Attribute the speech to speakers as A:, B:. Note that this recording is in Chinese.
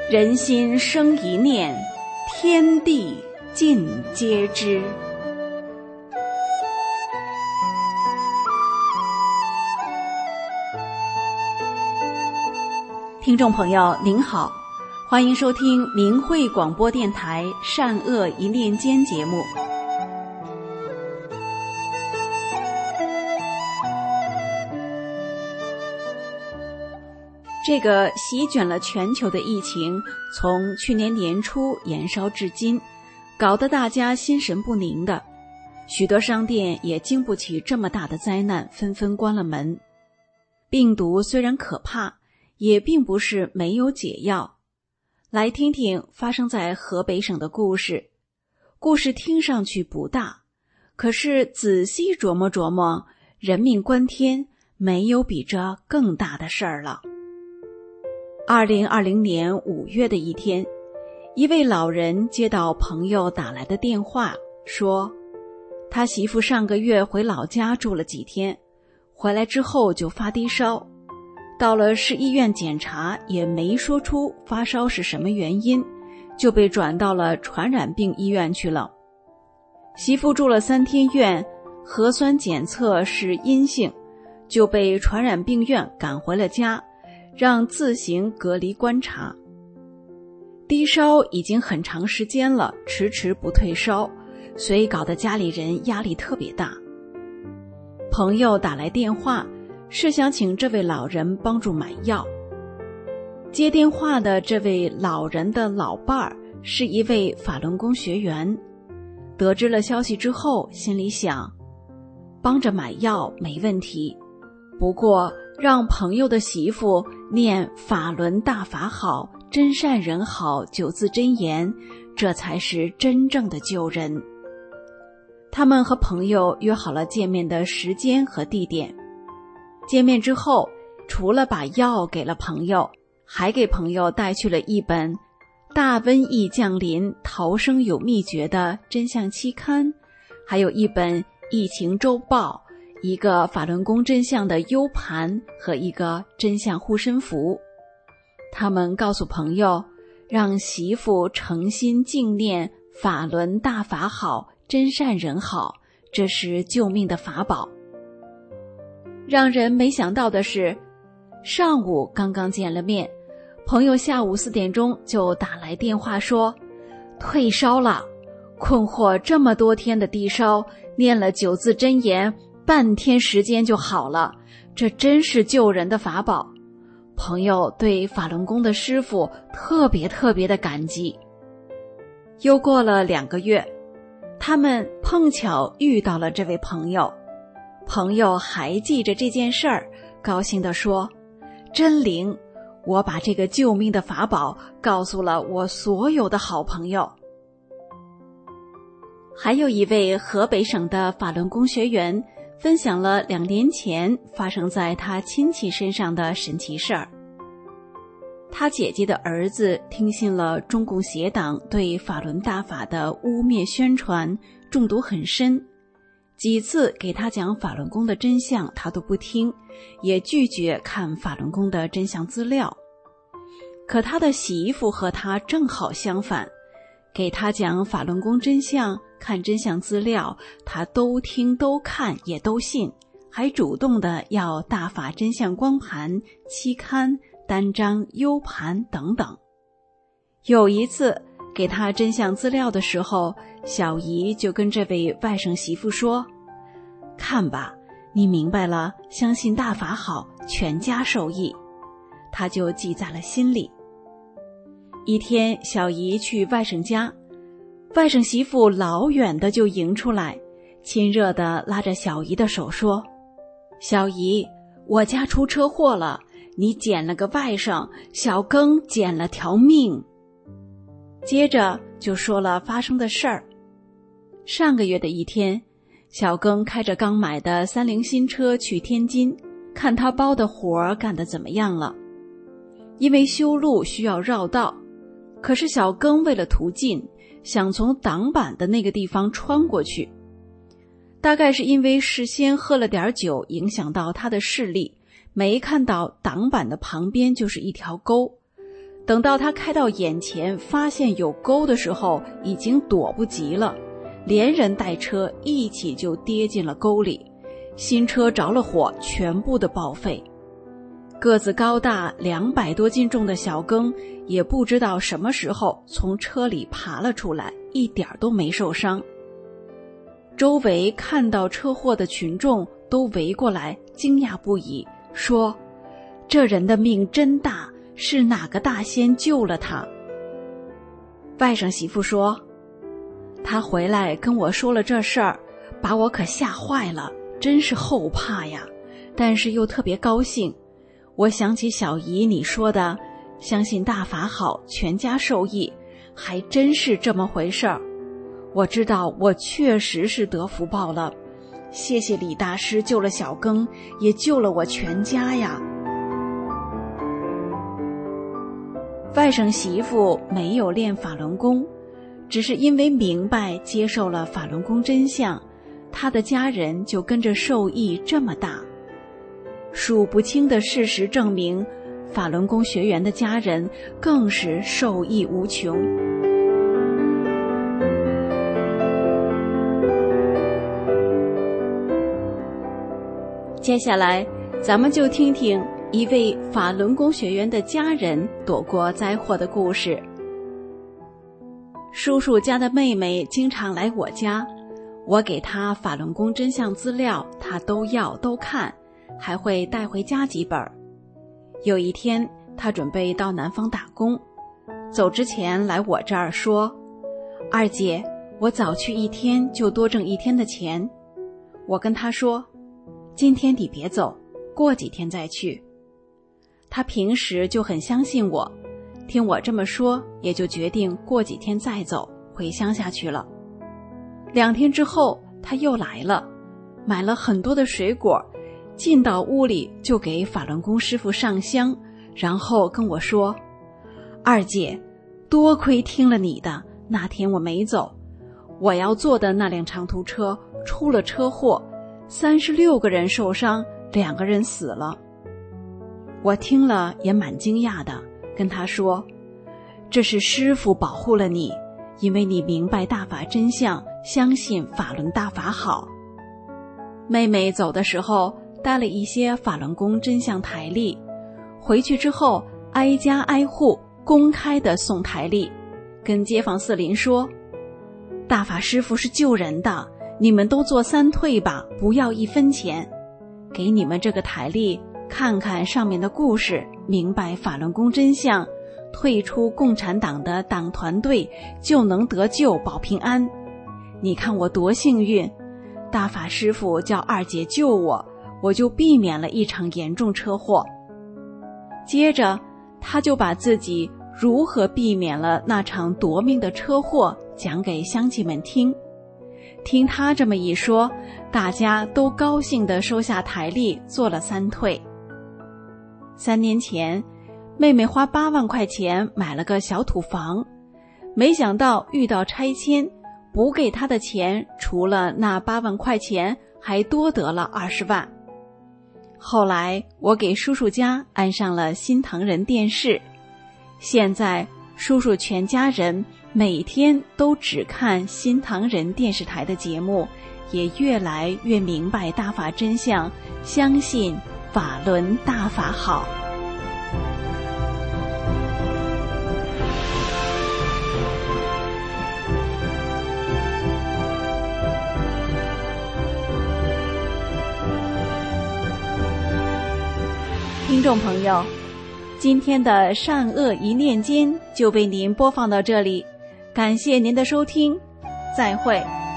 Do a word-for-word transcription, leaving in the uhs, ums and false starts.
A: 人心生一念，天地尽皆知。听众朋友您好，欢迎收听明慧广播电台善恶一念间节目。这个席卷了全球的疫情从去年年初延烧至今，搞得大家心神不宁的，许多商店也经不起这么大的灾难，纷纷关了门。病毒虽然可怕，也并不是没有解药。来听听发生在河北省的故事。故事听上去不大，可是仔细琢磨琢磨，人命关天，没有比这更大的事儿了。二零二零年五月的一天，一位老人接到朋友打来的电话，说他媳妇上个月回老家住了几天，回来之后就发低烧，到了市医院检查也没说出发烧是什么原因，就被转到了传染病医院去了。媳妇住了三天院，核酸检测是阴性，就被传染病院赶回了家，让自行隔离观察。低烧已经很长时间了，迟迟不退烧，所以搞得家里人压力特别大。朋友打来电话，是想请这位老人帮助买药。接电话的这位老人的老伴儿是一位法轮功学员，得知了消息之后，心里想，帮着买药没问题，不过让朋友的媳妇念法轮大法好，真善人好九字真言，这才是真正的救人。他们和朋友约好了见面的时间和地点。见面之后，除了把药给了朋友，还给朋友带去了一本《大瘟疫降临，逃生有秘诀》的真相期刊，还有一本疫情周报，一个法轮功真相的 U 盘和一个真相护身符。他们告诉朋友，让媳妇诚心敬念法轮大法好，真善人好，这是救命的法宝。让人没想到的是，上午刚刚见了面，朋友下午四点钟就打来电话说退烧了，困惑这么多天的低烧，念了九字真言，半天时间就好了，这真是救人的法宝。朋友对法轮功的师父特别特别的感激。又过了两个月，他们碰巧遇到了这位朋友，朋友还记着这件事儿，高兴地说，真灵，我把这个救命的法宝告诉了我所有的好朋友。还有一位河北省的法轮功学员分享了两年前发生在他亲戚身上的神奇事儿。他姐姐的儿子听信了中共邪党对法轮大法的污蔑宣传，中毒很深，几次给他讲法轮功的真相他都不听，也拒绝看法轮功的真相资料。可他的媳妇和他正好相反，给他讲法轮功真相，看真相资料，他都听都看也都信，还主动的要大法真相光盘、期刊、单张、U 盘等等。有一次给他真相资料的时候，小姨就跟这位外甥媳妇说，看吧，你明白了，相信大法好，全家受益。他就记在了心里。一天，小姨去外甥家，外甥媳妇老远的就迎出来，亲热的拉着小姨的手说，小姨，我家出车祸了，你捡了个外甥，小庚捡了条命。接着就说了发生的事儿。上个月的一天，小庚开着刚买的三菱新车去天津，看他包的活儿干得怎么样了。因为修路需要绕道，可是小庚为了途径，想从挡板的那个地方穿过去。大概是因为事先喝了点酒，影响到他的视力，没看到挡板的旁边就是一条沟。 等到他开到眼前发现有沟的时候，已经躲不及了，连人带车一起就跌进了沟里，新车着了火，全部的报废。个子高大两百多斤重的小庚也不知道什么时候从车里爬了出来，一点都没受伤。周围看到车祸的群众都围过来，惊讶不已，说：这人的命真大，是哪个大仙救了他？外甥媳妇说：他回来跟我说了这事儿，把我可吓坏了，真是后怕呀，但是又特别高兴。我想起小姨你说的，相信大法好，全家受益，还真是这么回事儿。我知道我确实是得福报了，谢谢李大师救了小庚，也救了我全家呀。外甥媳妇没有练法轮功，只是因为明白接受了法轮功真相，她的家人就跟着受益这么大。数不清的事实证明，法轮功学员的家人更是受益无穷。接下来咱们就听听一位法轮功学员的家人躲过灾祸的故事。叔叔家的妹妹经常来我家，我给她法轮功真相资料，她都要都看，还会带回家几本。有一天她准备到南方打工，走之前来我这儿说：二姐，我早去一天就多挣一天的钱。我跟她说：今天你别走，过几天再去。她平时就很相信我，听我这么说，也就决定过几天再走，回乡下去了。两天之后她又来了，买了很多的水果，进到屋里就给法轮功师父上香，然后跟我说：二姐，多亏听了你的，那天我没走，我要坐的那辆长途车出了车祸，三十六个人受伤，两个人死了。我听了也蛮惊讶的，跟他说：这是师父保护了你，因为你明白大法真相，相信法轮大法好。妹妹走的时候带了一些法轮功真相台历，回去之后挨家挨户公开的送台历，跟街坊四邻说：大法师父是救人的，你们都做三退吧，不要一分钱。给你们这个台历看看上面的故事，明白法轮功真相，退出共产党的党团队就能得救保平安。你看我多幸运，大法师父叫二姐救我，我就避免了一场严重车祸。接着他就把自己如何避免了那场夺命的车祸讲给乡亲们听。听他这么一说，大家都高兴地收下台历，做了三退。三年前，妹妹花八万块钱买了个小土房，没想到遇到拆迁，补给她的钱除了那八万块钱，还多得了二十万。后来我给叔叔家安上了新唐人电视，现在叔叔全家人每天都只看新唐人电视台的节目，也越来越明白大法真相，相信法轮大法好。听众朋友，今天的善恶一念间就为您播放到这里，感谢您的收听，再会。